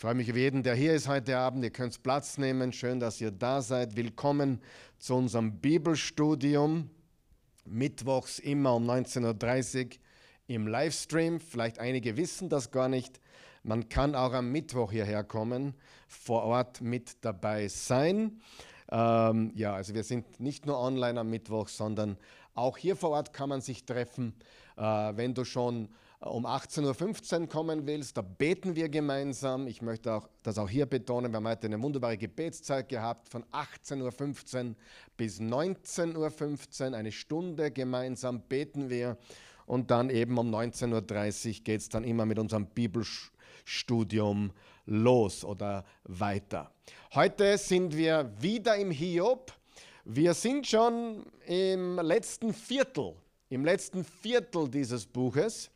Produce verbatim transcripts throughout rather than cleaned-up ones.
freue mich über jeden, der hier ist heute Abend. Ihr könnt Platz nehmen. Schön, dass ihr da seid. Willkommen zu unserem Bibelstudium. Mittwochs immer um neunzehn Uhr dreißig im Livestream. Vielleicht einige wissen das gar nicht. Man kann auch am Mittwoch hierher kommen, vor Ort mit dabei sein. Ähm, ja, also wir sind nicht nur online am Mittwoch, sondern auch hier vor Ort kann man sich treffen. Äh, wenn du schon um achtzehn Uhr fünfzehn kommen willst, da beten wir gemeinsam. Ich möchte auch, das auch hier betonen, wir haben heute eine wunderbare Gebetszeit gehabt, von achtzehn Uhr fünfzehn bis neunzehn Uhr fünfzehn, eine Stunde gemeinsam beten wir und dann eben um neunzehn Uhr dreißig geht es dann immer mit unserem Bibelstudium los oder weiter. Heute sind wir wieder im Hiob. Wir sind schon im letzten Viertel, im letzten Viertel dieses Buches.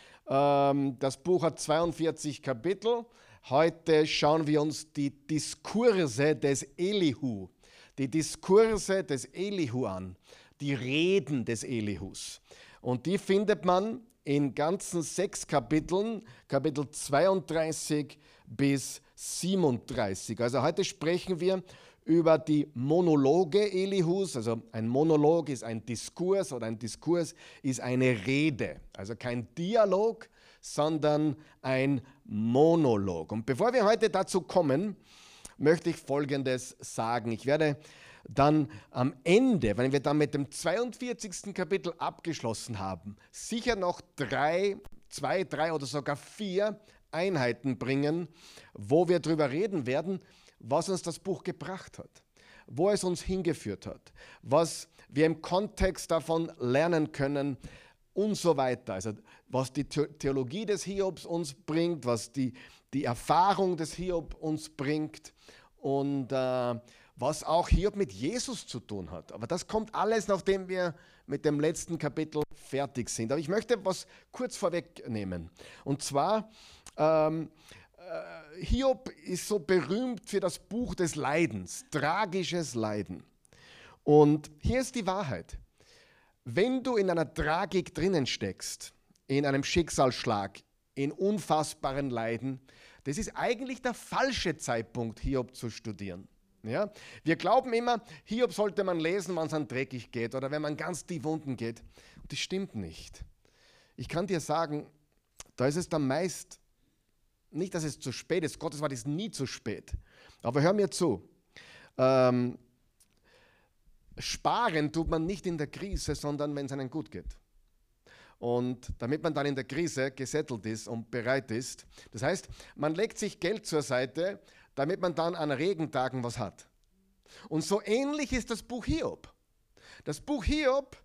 Das Buch hat zweiundvierzig Kapitel. Heute schauen wir uns die Diskurse des Elihu, die Diskurse des Elihu an, die Reden des Elihus. Und die findet man in ganzen sechs Kapiteln, Kapitel zweiunddreißig bis siebenunddreißig. Also heute sprechen wir über die Monologe Elihus. Also ein Monolog ist ein Diskurs oder ein Diskurs ist eine Rede. Also kein Dialog, sondern ein Monolog. Und bevor wir heute dazu kommen, möchte ich Folgendes sagen. Ich werde dann am Ende, wenn wir dann mit dem zweiundvierzigsten Kapitel abgeschlossen haben, sicher noch drei, zwei, drei oder sogar vier Einheiten bringen, wo wir darüber reden werden, was uns das Buch gebracht hat, wo es uns hingeführt hat, was wir im Kontext davon lernen können und so weiter. Also was die Theologie des Hiobs uns bringt, was die, die Erfahrung des Hiob uns bringt und äh, was auch Hiob mit Jesus zu tun hat. Aber das kommt alles, nachdem wir mit dem letzten Kapitel fertig sind. Aber ich möchte was kurz vorwegnehmen. Und zwar ähm, Hiob ist so berühmt für das Buch des Leidens, tragisches Leiden. Und hier ist die Wahrheit. Wenn du in einer Tragik drinnen steckst, in einem Schicksalsschlag, in unfassbaren Leiden, das ist eigentlich der falsche Zeitpunkt, Hiob zu studieren. Ja? Wir glauben immer, Hiob sollte man lesen, wenn es an dreckig geht oder wenn man ganz tief unten geht. Und das stimmt nicht. Ich kann dir sagen, da ist es dann meist nicht, dass es zu spät ist. Gottes Wort ist nie zu spät. Aber hör mir zu. Ähm, sparen tut man nicht in der Krise, sondern wenn es einem gut geht. Und damit man dann in der Krise gesettelt ist und bereit ist. Das heißt, man legt sich Geld zur Seite, damit man dann an Regentagen was hat. Und so ähnlich ist das Buch Hiob. Das Buch Hiob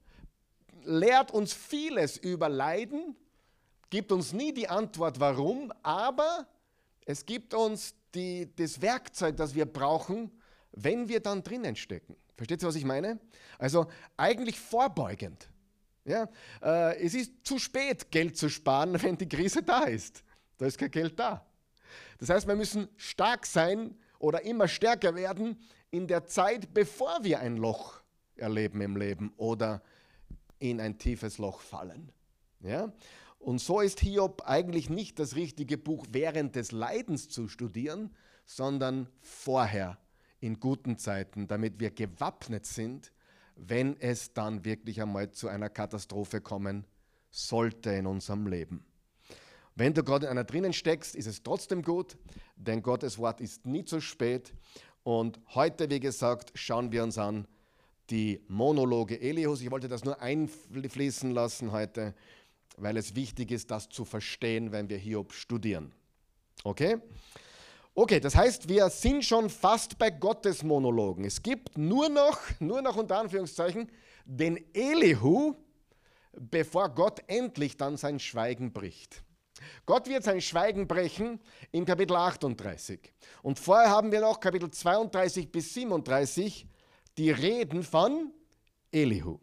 lehrt uns vieles über Leiden, gibt uns nie die Antwort, warum, aber es gibt uns die, das Werkzeug, das wir brauchen, wenn wir dann drinnen stecken. Versteht ihr, was ich meine? Also eigentlich vorbeugend. Ja? Äh, es ist zu spät, Geld zu sparen, wenn die Krise da ist. Da ist kein Geld da. Das heißt, wir müssen stark sein oder immer stärker werden in der Zeit, bevor wir ein Loch erleben im Leben oder in ein tiefes Loch fallen. Ja? Und so ist Hiob eigentlich nicht das richtige Buch während des Leidens zu studieren, sondern vorher in guten Zeiten, damit wir gewappnet sind, wenn es dann wirklich einmal zu einer Katastrophe kommen sollte in unserem Leben. Wenn du gerade in einer drinnen steckst, ist es trotzdem gut, denn Gottes Wort ist nie zu spät. Und heute, wie gesagt, schauen wir uns an die Monologe Elihus. Ich wollte das nur einfließen lassen heute, weil es wichtig ist, das zu verstehen, wenn wir Hiob studieren. Okay? Okay, das heißt, wir sind schon fast bei Gottes Monologen. Es gibt nur noch, nur noch unter Anführungszeichen, den Elihu, bevor Gott endlich dann sein Schweigen bricht. Gott wird sein Schweigen brechen im Kapitel achtunddreißig. Und vorher haben wir noch Kapitel zweiunddreißig bis siebenunddreißig, die Reden von Elihu.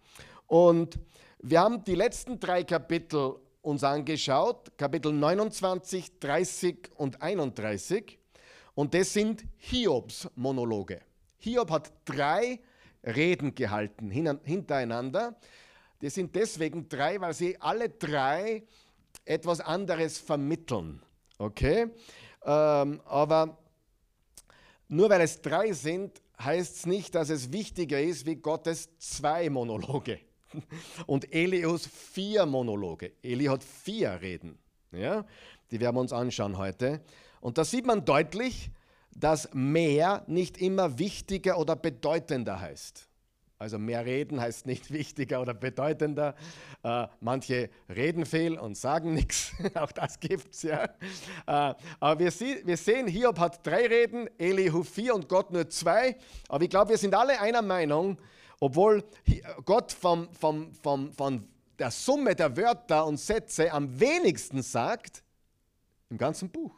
Und wir haben die letzten drei Kapitel uns angeschaut, Kapitel neunundzwanzig, dreißig und einunddreißig. Und das sind Hiobs Monologe. Hiob hat drei Reden gehalten hintereinander. Das sind deswegen drei, weil sie alle drei etwas anderes vermitteln. Okay? Ähm, aber nur weil es drei sind, heißt es nicht, dass es wichtiger ist wie Gottes zwei Monologe. Und Elius vier Monologe. Eli hat vier Reden. Ja? Die werden wir uns anschauen heute. Und da sieht man deutlich, dass mehr nicht immer wichtiger oder bedeutender heißt. Also mehr reden heißt nicht wichtiger oder bedeutender. Äh, manche reden viel und sagen nichts. Auch das gibt es, ja. Äh, aber wir, sie, wir sehen, Hiob hat drei Reden, Elihu vier und Gott nur zwei. Aber ich glaube, wir sind alle einer Meinung, obwohl Gott vom, vom, vom, von der Summe der Wörter und Sätze am wenigsten sagt, im ganzen Buch,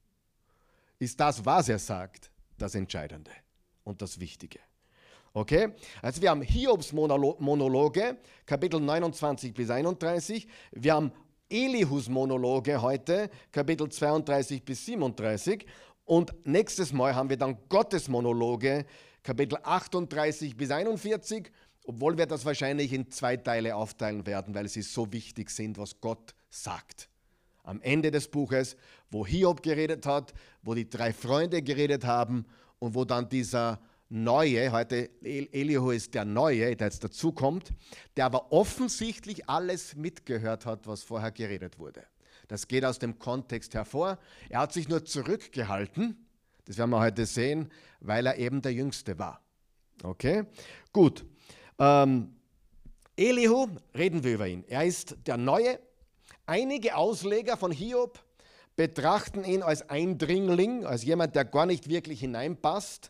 ist das, was er sagt, das Entscheidende und das Wichtige. Okay, also wir haben Hiobs Monologe, Kapitel neunundzwanzig bis einunddreißig. Wir haben Elihus Monologe heute, Kapitel zweiunddreißig bis siebenunddreißig. Und nächstes Mal haben wir dann Gottes Monologe, Kapitel achtunddreißig bis einundvierzig, obwohl wir das wahrscheinlich in zwei Teile aufteilen werden, weil sie so wichtig sind, was Gott sagt. Am Ende des Buches, wo Hiob geredet hat, wo die drei Freunde geredet haben und wo dann dieser Neue, heute Elihu ist der Neue, der jetzt dazukommt, der aber offensichtlich alles mitgehört hat, was vorher geredet wurde. Das geht aus dem Kontext hervor. Er hat sich nur zurückgehalten, das werden wir heute sehen, weil er eben der Jüngste war. Okay, gut. Ähm, Elihu, reden wir über ihn. Er ist der Neue. Einige Ausleger von Hiob betrachten ihn als Eindringling, als jemand, der gar nicht wirklich hineinpasst.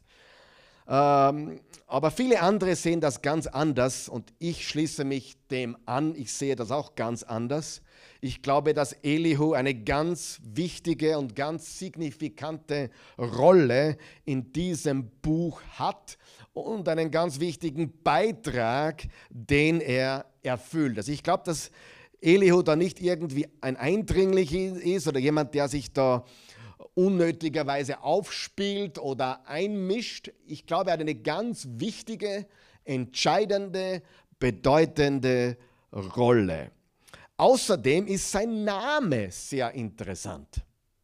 Ähm, aber viele andere sehen das ganz anders und ich schließe mich dem an. Ich sehe das auch ganz anders. Ich glaube, dass Elihu eine ganz wichtige und ganz signifikante Rolle in diesem Buch hat und einen ganz wichtigen Beitrag, den er erfüllt. Also ich glaube, dass Elihu da nicht irgendwie ein Eindringling ist oder jemand, der sich da unnötigerweise aufspielt oder einmischt. Ich glaube, er hat eine ganz wichtige, entscheidende, bedeutende Rolle. Außerdem ist sein Name sehr interessant.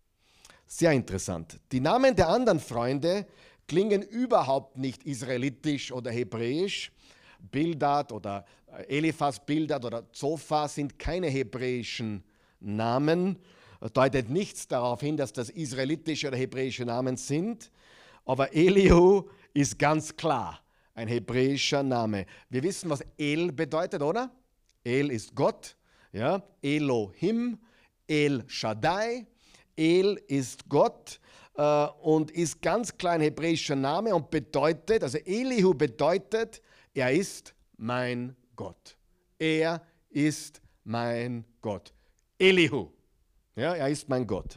Sehr interessant. Die Namen der anderen Freunde klingen überhaupt nicht israelitisch oder hebräisch. Bildad oder Eliphas, Bildad oder Zophar sind keine hebräischen Namen. Deutet nichts darauf hin, dass das israelitische oder hebräische Namen sind. Aber Elihu ist ganz klar ein hebräischer Name. Wir wissen, was El bedeutet, oder? El ist Gott, ja? Elohim, El Shaddai. El ist Gott äh, und ist ganz klar ein hebräischer Name und bedeutet, also Elihu bedeutet, er ist mein Gott. Er ist mein Gott. Elihu. Ja, er ist mein Gott.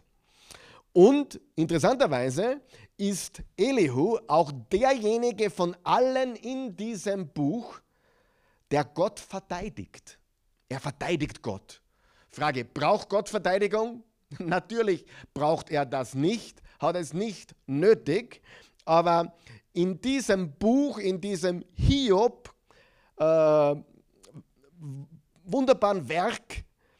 Und interessanterweise ist Elihu auch derjenige von allen in diesem Buch, der Gott verteidigt. Er verteidigt Gott. Frage, braucht Gott Verteidigung? Natürlich braucht er das nicht, hat es nicht nötig, aber in diesem Buch, in diesem Hiob, äh, wunderbaren Werk,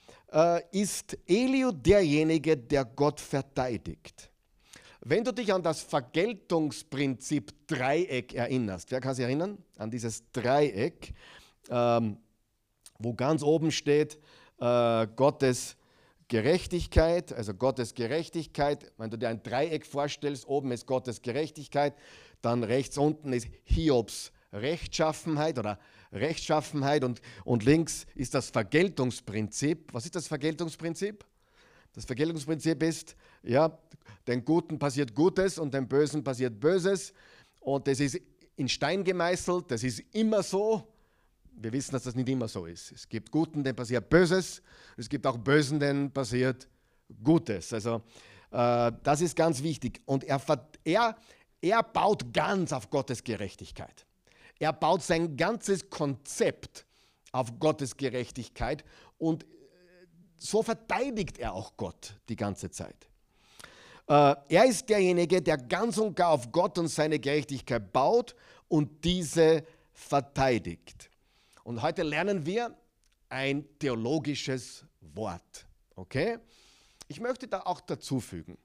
ist Elihu derjenige, der Gott verteidigt. Wenn du dich an das Vergeltungsprinzip Dreieck erinnerst, wer kann sich erinnern an dieses Dreieck, ähm, wo ganz oben steht äh, Gottes Gerechtigkeit, also Gottes Gerechtigkeit, wenn du dir ein Dreieck vorstellst, oben ist Gottes Gerechtigkeit, dann rechts unten ist Hiobs Rechtschaffenheit oder Rechtschaffenheit und, und links ist das Vergeltungsprinzip. Was ist das Vergeltungsprinzip? Das Vergeltungsprinzip ist, ja, den Guten passiert Gutes und dem Bösen passiert Böses und das ist in Stein gemeißelt, das ist immer so. Wir wissen, dass das nicht immer so ist. Es gibt Guten, denen passiert Böses, es gibt auch Bösen, denen passiert Gutes. Also äh, das ist ganz wichtig und er, er, er baut ganz auf Gottes Gerechtigkeit. Er baut sein ganzes Konzept auf Gottes Gerechtigkeit und so verteidigt er auch Gott die ganze Zeit. Äh, er ist derjenige, der ganz und gar auf Gott und seine Gerechtigkeit baut und diese verteidigt. Und heute lernen wir ein theologisches Wort. Okay? Ich möchte da auch dazu fügen,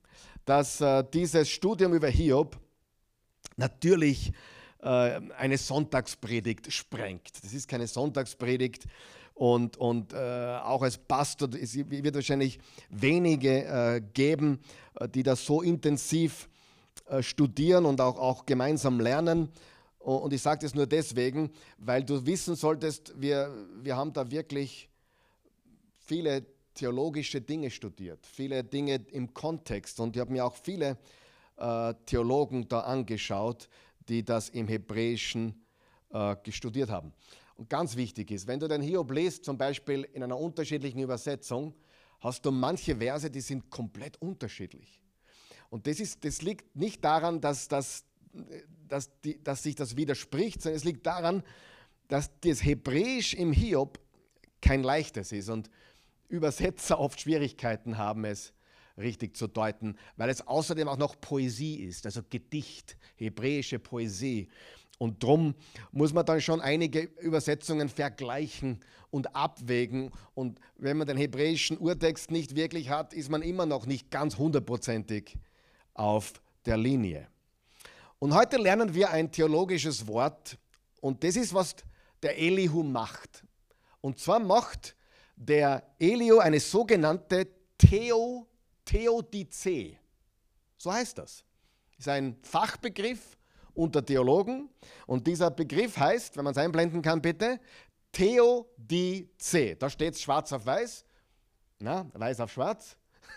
dass äh, dieses Studium über Hiob natürlich äh, eine Sonntagspredigt sprengt. Das ist keine Sonntagspredigt und, und äh, auch als Pastor es wird wahrscheinlich wenige äh, geben, äh, die das so intensiv äh, studieren und auch, auch gemeinsam lernen. Und ich sage das nur deswegen, weil du wissen solltest, wir, wir haben da wirklich viele theologische Dinge studiert, viele Dinge im Kontext. Und ich habe mir auch viele äh, Theologen da angeschaut, die das im Hebräischen äh, studiert haben. Und ganz wichtig ist, wenn du den Hiob liest, zum Beispiel in einer unterschiedlichen Übersetzung, hast du manche Verse, die sind komplett unterschiedlich. Und das, ist, das liegt nicht daran, dass, dass, dass, die, dass sich das widerspricht, sondern es liegt daran, dass das Hebräisch im Hiob kein leichtes ist und Übersetzer oft Schwierigkeiten haben, es richtig zu deuten, weil es außerdem auch noch Poesie ist, also Gedicht, hebräische Poesie. Und darum muss man dann schon einige Übersetzungen vergleichen und abwägen. Und wenn man den hebräischen Urtext nicht wirklich hat, ist man immer noch nicht ganz hundertprozentig auf der Linie. Und heute lernen wir ein theologisches Wort und das ist, was der Elihu macht. Und zwar macht der Elihu eine sogenannte Theo, Theodice. So heißt das. Das ist ein Fachbegriff unter Theologen und dieser Begriff heißt, wenn man es einblenden kann bitte, Theodice. Da steht es schwarz auf weiß, na, weiß auf schwarz.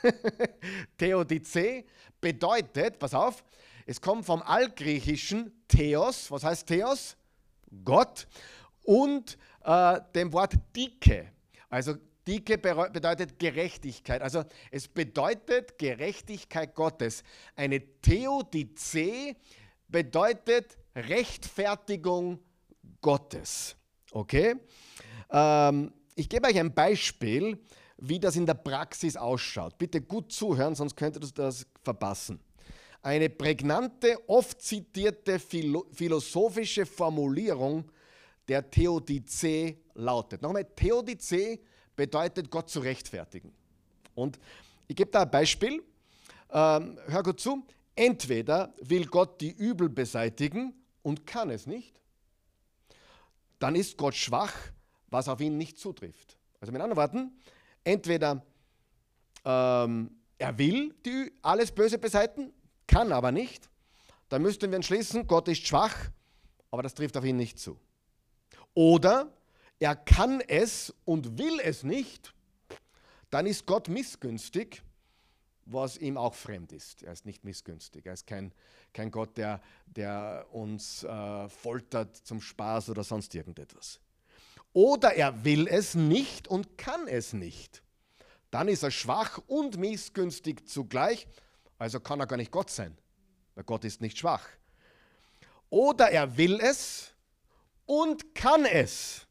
Theodice bedeutet, pass auf, es kommt vom altgriechischen Theos, was heißt Theos? Gott, und äh, dem Wort Dike. Also Dike bedeutet Gerechtigkeit. Also es bedeutet Gerechtigkeit Gottes. Eine Theodice bedeutet Rechtfertigung Gottes. Okay? Ähm, ich gebe euch ein Beispiel, wie das in der Praxis ausschaut. Bitte gut zuhören, sonst könntet ihr das verpassen. Eine prägnante, oft zitierte philo- philosophische Formulierung der Theodice lautet. Nochmal, Theodice bedeutet Gott zu rechtfertigen. Und ich gebe da ein Beispiel. Ähm, hör gut zu. Entweder will Gott die Übel beseitigen und kann es nicht, dann ist Gott schwach, was auf ihn nicht zutrifft. Also mit anderen Worten, entweder ähm, er will die, alles Böse beseitigen, kann aber nicht, dann müssten wir entschließen, Gott ist schwach, aber das trifft auf ihn nicht zu. Oder er kann es und will es nicht, dann ist Gott missgünstig, was ihm auch fremd ist. Er ist nicht missgünstig. Er ist kein, kein Gott, der, der uns äh, foltert zum Spaß oder sonst irgendetwas. Oder er will es nicht und kann es nicht. Dann ist er schwach und missgünstig zugleich, also kann er gar nicht Gott sein, weil Gott ist nicht schwach. Oder er will es und kann es,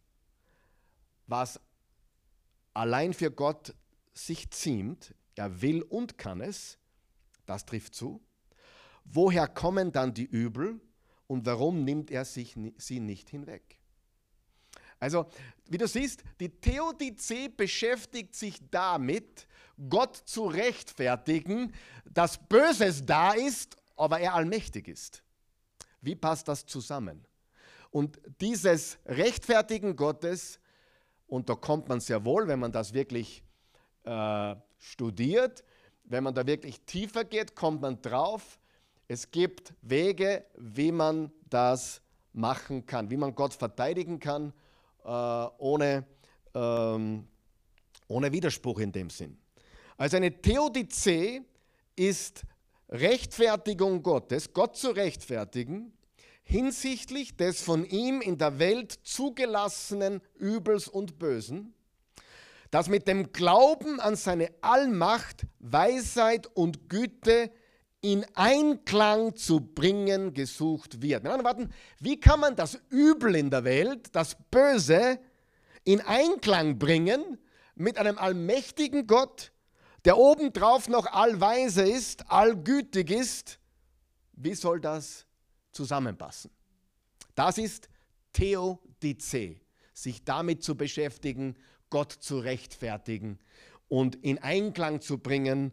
was allein für Gott sich ziemt, er will und kann es, das trifft zu. Woher kommen dann die Übel und warum nimmt er sich, sie nicht hinweg? Also, wie du siehst, die Theodice beschäftigt sich damit, Gott zu rechtfertigen, dass Böses da ist, aber er allmächtig ist. Wie passt das zusammen? Und dieses Rechtfertigen Gottes, und da kommt man sehr wohl, wenn man das wirklich äh, studiert, wenn man da wirklich tiefer geht, kommt man drauf, es gibt Wege, wie man das machen kann, wie man Gott verteidigen kann, äh, ohne, ähm, ohne Widerspruch in dem Sinn. Also eine Theodice ist Rechtfertigung Gottes, Gott zu rechtfertigen, hinsichtlich des von ihm in der Welt zugelassenen Übels und Bösen, das mit dem Glauben an seine Allmacht, Weisheit und Güte in Einklang zu bringen gesucht wird. Mit anderen Worten, wie kann man das Übel in der Welt, das Böse, in Einklang bringen mit einem allmächtigen Gott, der obendrauf noch allweise ist, allgütig ist? Wie soll das zusammenpassen? Das ist Theodice, sich damit zu beschäftigen, Gott zu rechtfertigen und in Einklang zu bringen,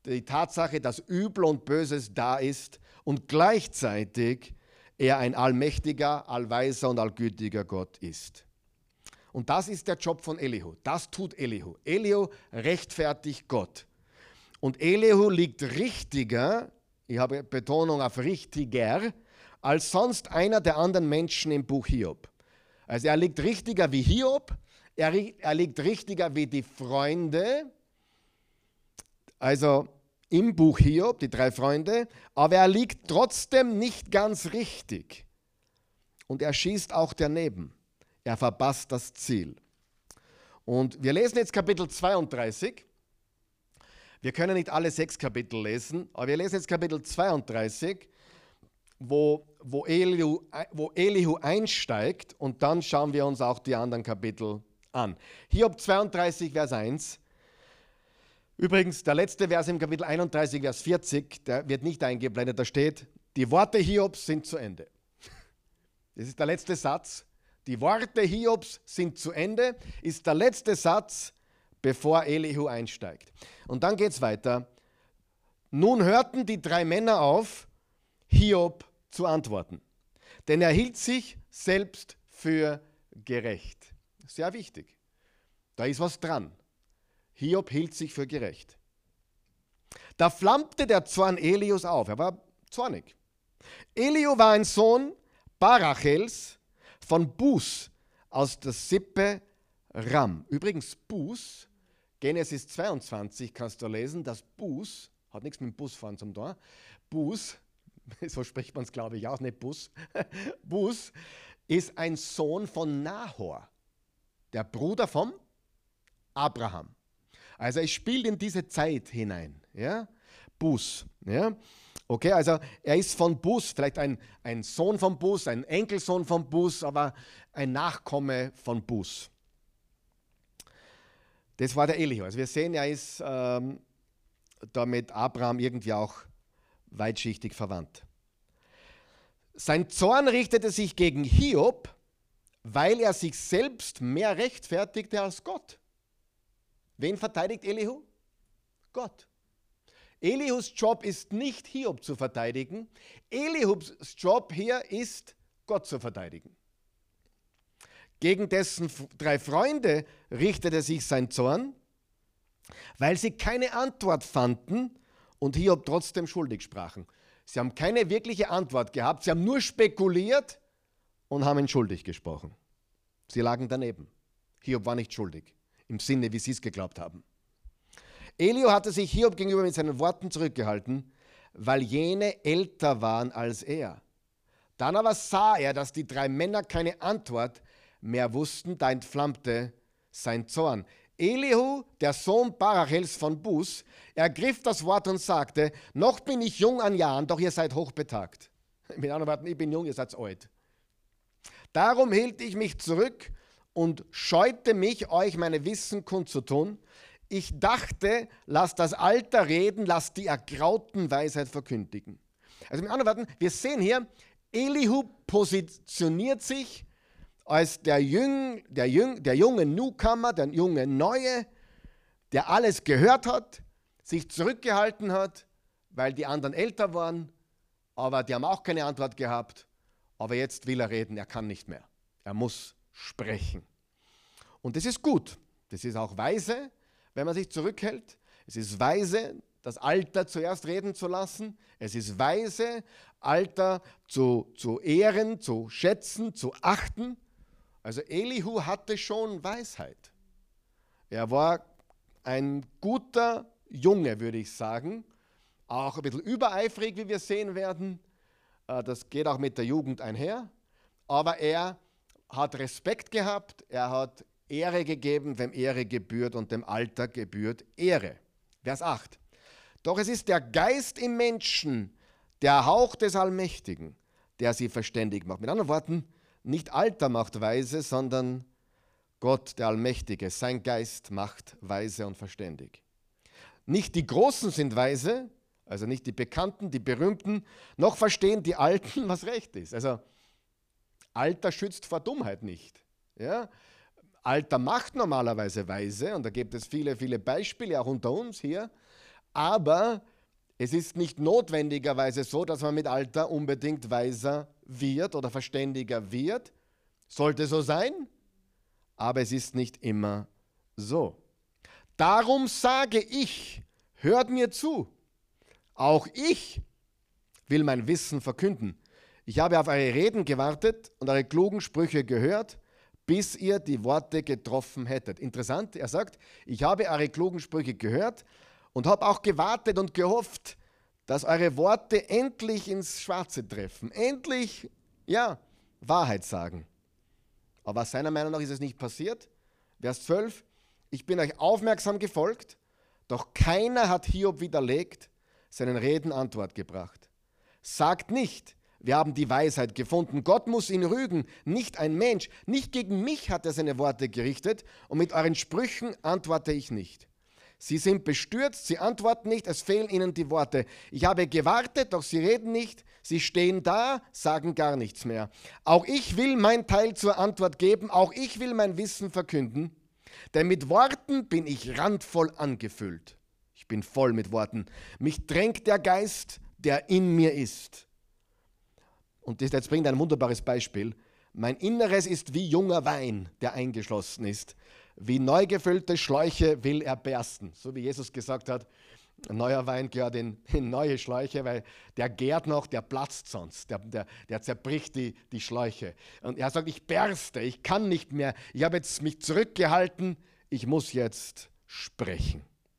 die Tatsache, dass Übel und Böses da ist und gleichzeitig er ein allmächtiger, allweiser und allgütiger Gott ist. Und das ist der Job von Elihu. Das tut Elihu. Elihu rechtfertigt Gott. Und Elihu liegt richtiger, ich habe Betonung auf richtiger, als sonst einer der anderen Menschen im Buch Hiob. Also er liegt richtiger wie Hiob, er, er liegt richtiger wie die Freunde, also im Buch Hiob, die drei Freunde, aber er liegt trotzdem nicht ganz richtig. Und er schießt auch daneben. Er verpasst das Ziel. Und wir lesen jetzt Kapitel zweiunddreißig. Wir können nicht alle sechs Kapitel lesen, aber wir lesen jetzt Kapitel zweiunddreißig, wo, wo, Elihu, wo Elihu einsteigt, und dann schauen wir uns auch die anderen Kapitel an. Hiob zweiunddreißig, Vers eins. Übrigens, der letzte Vers im Kapitel einunddreißig, Vers vierzig, der wird nicht eingeblendet, da steht, die Worte Hiobs sind zu Ende. Das ist der letzte Satz. Die Worte Hiobs sind zu Ende, ist der letzte Satz, bevor Elihu einsteigt. Und dann geht es weiter. Nun hörten die drei Männer auf, Hiob zu antworten, denn er hielt sich selbst für gerecht. Sehr wichtig. Da ist was dran. Hiob hielt sich für gerecht. Da flammte der Zorn Elius auf. Er war zornig. Elihu war ein Sohn Barachels von Bus aus der Sippe Ram. Übrigens, Bus, Genesis zweiundzwanzig kannst du lesen, dass Bus, hat nichts mit dem Busfahren zum tun, Bus, so spricht man es glaube ich auch, nicht Bus, Bus ist ein Sohn von Nahor, der Bruder von Abraham. Also es spielt in diese Zeit hinein, ja, Bus, ja. Okay, also er ist von Bus, vielleicht ein, ein Sohn von Bus, ein Enkelsohn von Bus, aber ein Nachkomme von Bus. Das war der Elihu. Also wir sehen, er ist ähm, da mit Abraham irgendwie auch weitschichtig verwandt. Sein Zorn richtete sich gegen Hiob, weil er sich selbst mehr rechtfertigte als Gott. Wen verteidigt Elihu? Gott. Elihus Job ist nicht Hiob zu verteidigen. Elihus Job hier ist, Gott zu verteidigen. Gegen dessen drei Freunde richtete sich sein Zorn, weil sie keine Antwort fanden und Hiob trotzdem schuldig sprachen. Sie haben keine wirkliche Antwort gehabt, sie haben nur spekuliert und haben ihn schuldig gesprochen. Sie lagen daneben. Hiob war nicht schuldig, im Sinne, wie sie es geglaubt haben. Elihu hatte sich Hiob gegenüber mit seinen Worten zurückgehalten, weil jene älter waren als er. Dann aber sah er, dass die drei Männer keine Antwort mehr wussten, da entflammte sein Zorn. Elihu, der Sohn Barachels von Bus, ergriff das Wort und sagte, noch bin ich jung an Jahren, doch ihr seid hochbetagt. Mit anderen Worten, ich bin jung, ihr seid alt. Darum hielt ich mich zurück und scheute mich, euch meine Wissen kundzutun. Ich dachte, lasst das Alter reden, lasst die ergrauten Weisheit verkündigen. Also mit anderen Worten, wir sehen hier, Elihu positioniert sich als der, Jüng, der, Jüng, der junge Newcomer, der junge Neue, der alles gehört hat, sich zurückgehalten hat, weil die anderen älter waren, aber die haben auch keine Antwort gehabt. Aber jetzt will er reden, er kann nicht mehr. Er muss sprechen. Und das ist gut, das ist auch weise, wenn man sich zurückhält. Es ist weise, das Alter zuerst reden zu lassen. Es ist weise, Alter zu, zu ehren, zu schätzen, zu achten. Also Elihu hatte schon Weisheit. Er war ein guter Junge, würde ich sagen. Auch ein bisschen übereifrig, wie wir sehen werden. Das geht auch mit der Jugend einher. Aber er hat Respekt gehabt, er hat Ehre gegeben, wem Ehre gebührt, und dem Alter gebührt Ehre. Vers acht. Doch es ist der Geist im Menschen, der Hauch des Allmächtigen, der sie verständig macht. Mit anderen Worten, nicht Alter macht weise, sondern Gott, der Allmächtige. Sein Geist macht weise und verständig. Nicht die Großen sind weise, also nicht die Bekannten, die Berühmten, noch verstehen die Alten, was recht ist. Also Alter schützt vor Dummheit nicht. Ja? Alter macht normalerweise weise, und da gibt es viele, viele Beispiele, auch unter uns hier. Aber es ist nicht notwendigerweise so, dass man mit Alter unbedingt weiser wird oder verständiger wird. Sollte so sein, aber es ist nicht immer so. Darum sage ich, hört mir zu, auch ich will mein Wissen verkünden. Ich habe auf eure Reden gewartet und eure klugen Sprüche gehört, bis ihr die Worte getroffen hättet. Interessant, er sagt, ich habe eure klugen Sprüche gehört und habe auch gewartet und gehofft, dass eure Worte endlich ins Schwarze treffen, endlich, ja, Wahrheit sagen. Aber seiner Meinung nach ist es nicht passiert. Vers zwölf, ich bin euch aufmerksam gefolgt, doch keiner hat Hiob widerlegt, seinen Reden Antwort gebracht. Sagt nicht, wir haben die Weisheit gefunden, Gott muss ihn rügen, nicht ein Mensch. Nicht gegen mich hat er seine Worte gerichtet und mit euren Sprüchen antworte ich nicht. Sie sind bestürzt, sie antworten nicht, es fehlen ihnen die Worte. Ich habe gewartet, doch sie reden nicht, sie stehen da, sagen gar nichts mehr. Auch ich will mein Teil zur Antwort geben, auch ich will mein Wissen verkünden, denn mit Worten bin ich randvoll angefüllt. Ich bin voll mit Worten. Mich drängt der Geist, der in mir ist. Und das jetzt bringt ein wunderbares Beispiel. Mein Inneres ist wie junger Wein, der eingeschlossen ist. Wie neu gefüllte Schläuche will er bersten. So wie Jesus gesagt hat, neuer Wein gehört in, in neue Schläuche, weil der gärt noch, der platzt sonst, der, der, der zerbricht die, die Schläuche. Und er sagt, ich berste, ich kann nicht mehr, ich habe jetzt mich zurückgehalten, ich muss jetzt sprechen.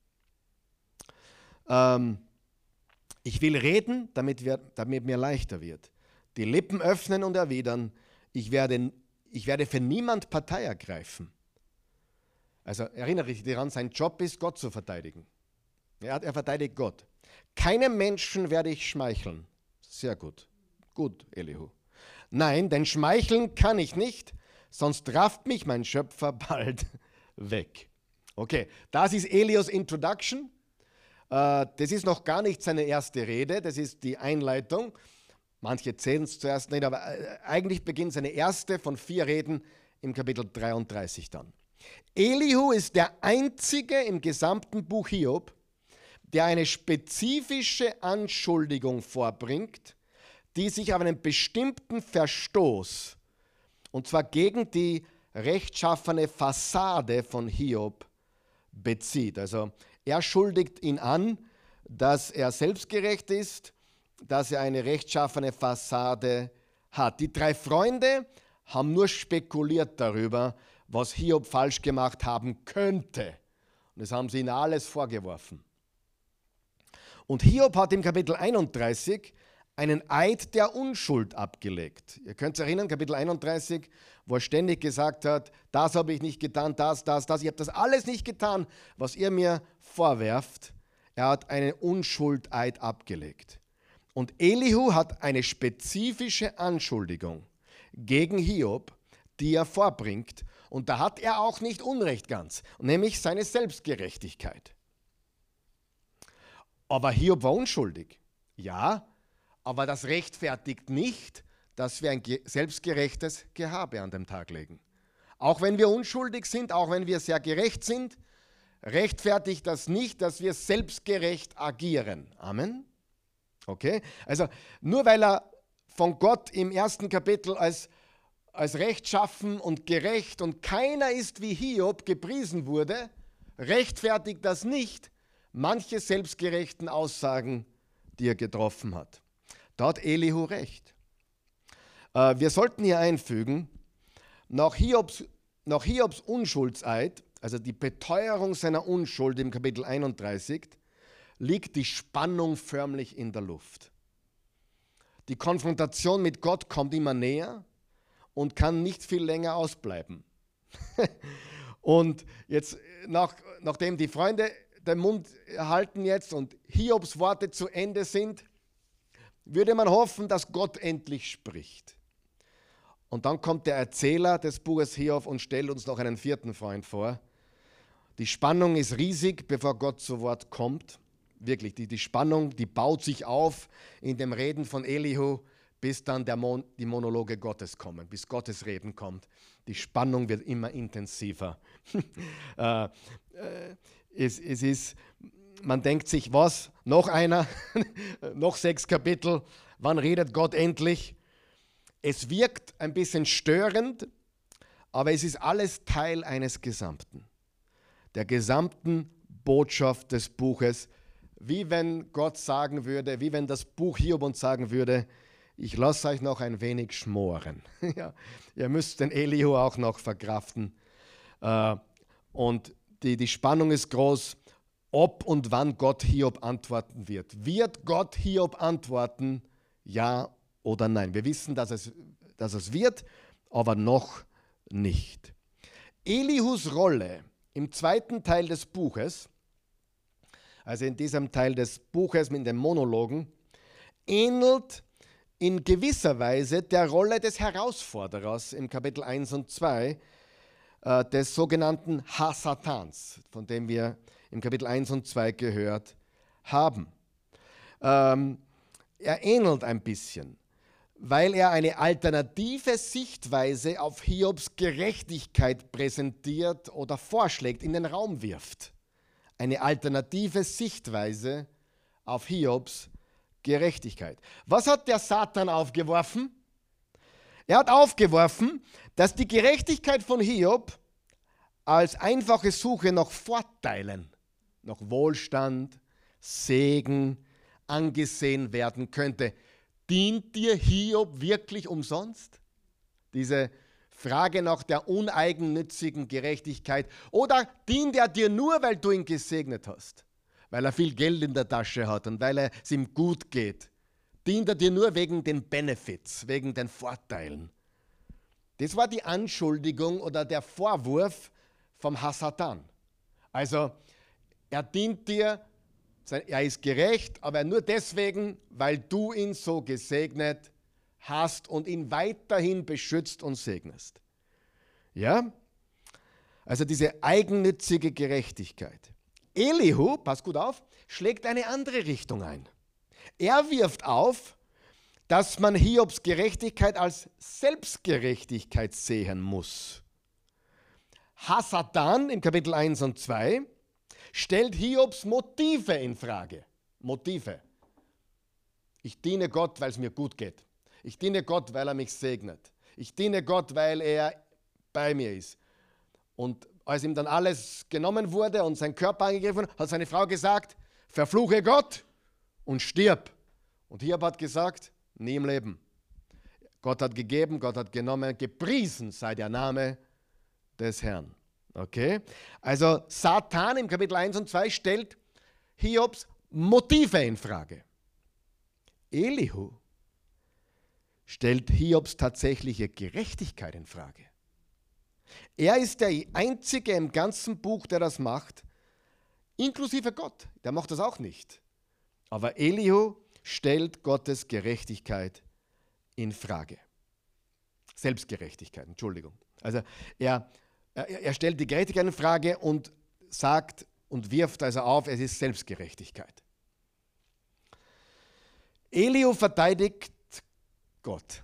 Ähm, ich will reden, damit, wir, damit mir leichter wird. Die Lippen öffnen und erwidern, ich werde, ich werde für niemand Partei ergreifen. Also erinnere dich daran, sein Job ist, Gott zu verteidigen. Er, er verteidigt Gott. Keinem Menschen werde ich schmeicheln. Sehr gut. Gut, Elihu. Nein, denn schmeicheln kann ich nicht, sonst rafft mich mein Schöpfer bald weg. Okay, das ist Elius Introduction. Äh, das ist noch gar nicht seine erste Rede, das ist die Einleitung. Manche zählen es zuerst nicht, aber eigentlich beginnt seine erste von vier Reden im Kapitel dreiunddreißig dann. Elihu ist der einzige im gesamten Buch Hiob, der eine spezifische Anschuldigung vorbringt, die sich auf einen bestimmten Verstoß, und zwar gegen die rechtschaffene Fassade von Hiob, bezieht. Also er schuldigt ihn an, dass er selbstgerecht ist, dass er eine rechtschaffene Fassade hat. Die drei Freunde haben nur spekuliert darüber, was Hiob falsch gemacht haben könnte. Und das haben sie ihnen alles vorgeworfen. Und Hiob hat im Kapitel einunddreißig einen Eid der Unschuld abgelegt. Ihr könnt euch erinnern, Kapitel einunddreißig, wo er ständig gesagt hat, das habe ich nicht getan, das, das, das, ich habe das alles nicht getan, was ihr mir vorwerft. Er hat einen Unschuldeid abgelegt. Und Elihu hat eine spezifische Anschuldigung gegen Hiob, die er vorbringt. Und da hat er auch nicht Unrecht ganz, nämlich seine Selbstgerechtigkeit. Aber Hiob war unschuldig. Ja, aber das rechtfertigt nicht, dass wir ein selbstgerechtes Gehabe an den Tag legen. Auch wenn wir unschuldig sind, auch wenn wir sehr gerecht sind, rechtfertigt das nicht, dass wir selbstgerecht agieren. Amen. Okay? Also nur weil er von Gott im ersten Kapitel als, als rechtschaffen und gerecht und keiner ist wie Hiob gepriesen wurde, rechtfertigt das nicht manche selbstgerechten Aussagen, die er getroffen hat. Da hat Elihu recht. Äh, wir sollten hier einfügen, nach Hiobs, nach Hiobs Unschuldseid, also die Beteuerung seiner Unschuld im Kapitel einunddreißig, liegt die Spannung förmlich in der Luft. Die Konfrontation mit Gott kommt immer näher und kann nicht viel länger ausbleiben. Und jetzt, nach, nachdem die Freunde den Mund halten jetzt und Hiobs Worte zu Ende sind, würde man hoffen, dass Gott endlich spricht. Und dann kommt der Erzähler des Buches Hiob und stellt uns noch einen vierten Freund vor. Die Spannung ist riesig, bevor Gott zu Wort kommt. Wirklich, die, die Spannung, die baut sich auf in dem Reden von Elihu, bis dann der Mon, die Monologe Gottes kommen, bis Gottes Reden kommt. Die Spannung wird immer intensiver. äh, äh, es, es ist, man denkt sich, was, noch einer, noch sechs Kapitel, wann redet Gott endlich? Es wirkt ein bisschen störend, aber es ist alles Teil eines Gesamten, der gesamten Botschaft des Buches, wie wenn Gott sagen würde, wie wenn das Buch Hiob uns sagen würde, ich lasse euch noch ein wenig schmoren. Ja, ihr müsst den Elihu auch noch verkraften. Äh, und die, die Spannung ist groß, ob und wann Gott Hiob antworten wird. Wird Gott Hiob antworten, ja oder nein? Wir wissen, dass es, dass es wird, aber noch nicht. Elihus Rolle im zweiten Teil des Buches, also in diesem Teil des Buches mit den Monologen, ähnelt in gewisser Weise der Rolle des Herausforderers im Kapitel eins und zwei, äh, des sogenannten Ha-Satans, von dem wir im Kapitel eins und zwei gehört haben. Ähm, er ähnelt ein bisschen, weil er eine alternative Sichtweise auf Hiobs Gerechtigkeit präsentiert oder vorschlägt, in den Raum wirft. Eine alternative Sichtweise auf Hiobs Gerechtigkeit. Was hat der Satan aufgeworfen? Er hat aufgeworfen, dass die Gerechtigkeit von Hiob als einfache Suche nach Vorteilen, nach Wohlstand, Segen angesehen werden könnte. Dient dir Hiob wirklich umsonst? Diese Frage nach der uneigennützigen Gerechtigkeit. Oder dient er dir nur, weil du ihn gesegnet hast? Weil er viel Geld in der Tasche hat und weil es ihm gut geht. Dient er dir nur wegen den Benefits, wegen den Vorteilen. Das war die Anschuldigung oder der Vorwurf vom Ha-Satan. Also, er dient dir, er ist gerecht, aber nur deswegen, weil du ihn so gesegnet hast und ihn weiterhin beschützt und segnest. Ja? Also diese eigennützige Gerechtigkeit. Elihu, pass gut auf, schlägt eine andere Richtung ein. Er wirft auf, dass man Hiobs Gerechtigkeit als Selbstgerechtigkeit sehen muss. Ha-Satan im Kapitel eins und zwei stellt Hiobs Motive in Frage. Motive. Ich diene Gott, weil es mir gut geht. Ich diene Gott, weil er mich segnet. Ich diene Gott, weil er bei mir ist. Und als ihm dann alles genommen wurde und sein Körper angegriffen wurde, hat seine Frau gesagt, verfluche Gott und stirb. Und Hiob hat gesagt, nie im Leben. Gott hat gegeben, Gott hat genommen, gepriesen sei der Name des Herrn. Okay? Also Satan im Kapitel eins und zwei stellt Hiobs Motive in Frage. Elihu stellt Hiobs tatsächliche Gerechtigkeit in Frage. Er ist der Einzige im ganzen Buch, der das macht, inklusive Gott. Der macht das auch nicht. Aber Elihu stellt Gottes Gerechtigkeit in Frage. Selbstgerechtigkeit, Entschuldigung. Also er, er, er stellt die Gerechtigkeit in Frage und sagt und wirft also auf, es ist Selbstgerechtigkeit. Elihu verteidigt Gott.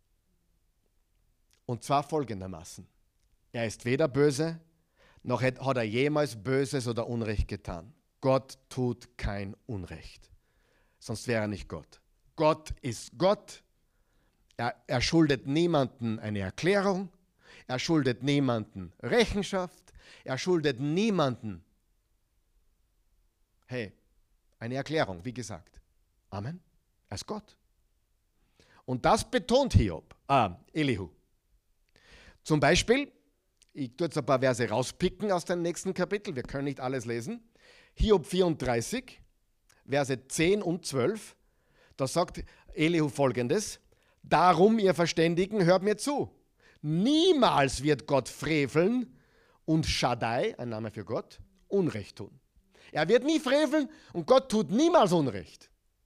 Und zwar folgendermaßen. Er ist weder böse, noch hat er jemals Böses oder Unrecht getan. Gott tut kein Unrecht. Sonst wäre er nicht Gott. Gott ist Gott. Er, er schuldet niemandem eine Erklärung. Er schuldet niemandem Rechenschaft. Er schuldet niemandem, hey, eine Erklärung, wie gesagt. Amen. Er ist Gott. Und das betont Hiob, ah, Elihu. Zum Beispiel, ich tue jetzt ein paar Verse rauspicken aus dem nächsten Kapitel, wir können nicht alles lesen. Hiob vierunddreißig, Verse zehn und zwölf, da sagt Elihu folgendes: Darum, ihr Verständigen, hört mir zu. Niemals wird Gott freveln und Shaddai, ein Name für Gott, Unrecht tun. Er wird nie freveln und Gott tut niemals Unrecht.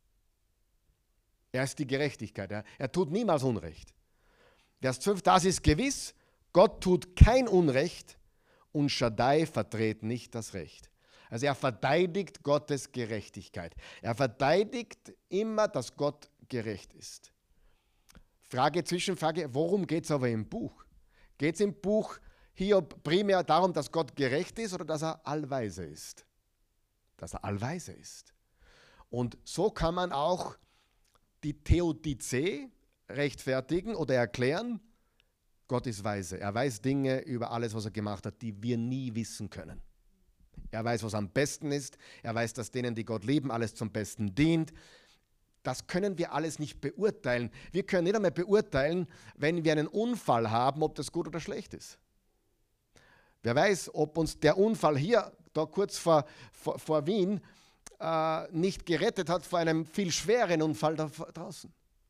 Er ist die Gerechtigkeit, er, er tut niemals Unrecht. Vers zwölf, das ist gewiss, Gott tut kein Unrecht und Shaddai verdreht nicht das Recht. Also er verteidigt Gottes Gerechtigkeit. Er verteidigt immer, dass Gott gerecht ist. Frage, Zwischenfrage, worum geht es aber im Buch? Geht es im Buch Hiob primär darum, dass Gott gerecht ist oder dass er allweise ist? dass er allweise ist. Und so kann man auch die Theodizee rechtfertigen oder erklären, Gott ist weise. Er weiß Dinge über alles, was er gemacht hat, die wir nie wissen können. Er weiß, was am besten ist. Er weiß, dass denen, die Gott lieben, alles zum Besten dient. Das können wir alles nicht beurteilen. Wir können nicht einmal beurteilen, wenn wir einen Unfall haben, ob das gut oder schlecht ist. Wer weiß, ob uns der Unfall hier, da kurz vor, vor, vor Wien, äh, nicht gerettet hat vor einem viel schweren Unfall da draußen.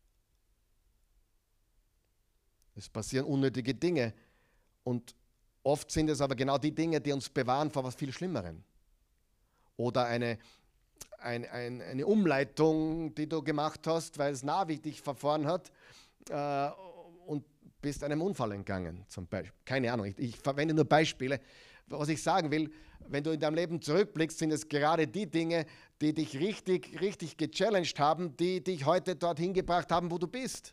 Es passieren unnötige Dinge und oft sind es aber genau die Dinge, die uns bewahren vor was viel Schlimmerem. Oder eine, ein, ein, eine Umleitung, die du gemacht hast, weil das Navi dich verfahren hat äh, und bist einem Unfall entgangen, zum Beispiel. Keine Ahnung, ich, ich verwende nur Beispiele. Was ich sagen will, wenn du in deinem Leben zurückblickst, sind es gerade die Dinge, die dich richtig, richtig gechallenged haben, die dich heute dorthin gebracht haben, wo du bist.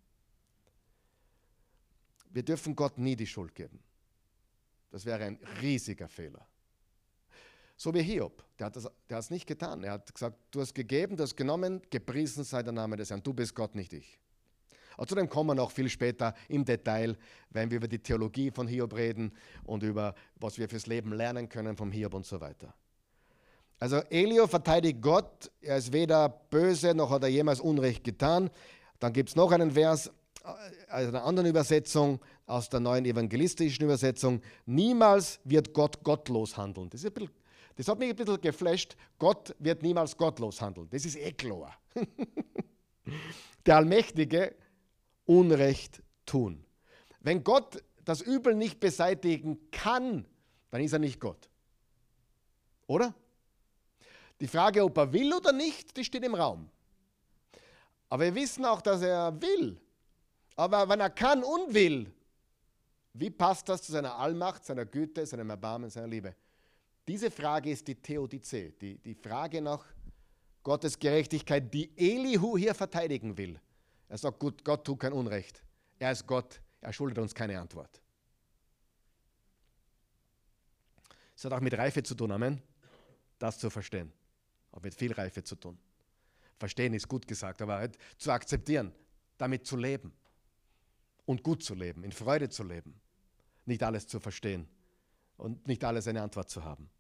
Wir dürfen Gott nie die Schuld geben. Das wäre ein riesiger Fehler. So wie Hiob, der hat es nicht getan. Er hat gesagt, du hast gegeben, du hast genommen, gepriesen sei der Name des Herrn. Du bist Gott, nicht ich. Aber zu dem kommen wir noch viel später im Detail, wenn wir über die Theologie von Hiob reden und über was wir fürs Leben lernen können vom Hiob und so weiter. Also Elio verteidigt Gott, er ist weder böse, noch hat er jemals Unrecht getan. Dann gibt es noch einen Vers, also einer anderen Übersetzung, aus der neuen evangelistischen Übersetzung, niemals wird Gott gottlos handeln. Das, ist ein bisschen, das hat mich ein bisschen geflasht. Gott wird niemals gottlos handeln. Das ist eh klar. Der Allmächtige Unrecht tun. Wenn Gott das Übel nicht beseitigen kann, dann ist er nicht Gott. Oder? Die Frage, ob er will oder nicht, die steht im Raum. Aber wir wissen auch, dass er will. Aber wenn er kann und will, wie passt das zu seiner Allmacht, seiner Güte, seinem Erbarmen, seiner Liebe? Diese Frage ist die Theodizee, die, die Frage nach Gottes Gerechtigkeit, die Elihu hier verteidigen will. Er sagt, gut, Gott tut kein Unrecht. Er ist Gott, er schuldet uns keine Antwort. Es hat auch mit Reife zu tun, Amen, das zu verstehen. Auch mit viel Reife zu tun. Verstehen ist gut gesagt, aber halt zu akzeptieren, damit zu leben. Und gut zu leben, in Freude zu leben, nicht alles zu verstehen und nicht alles eine Antwort zu haben.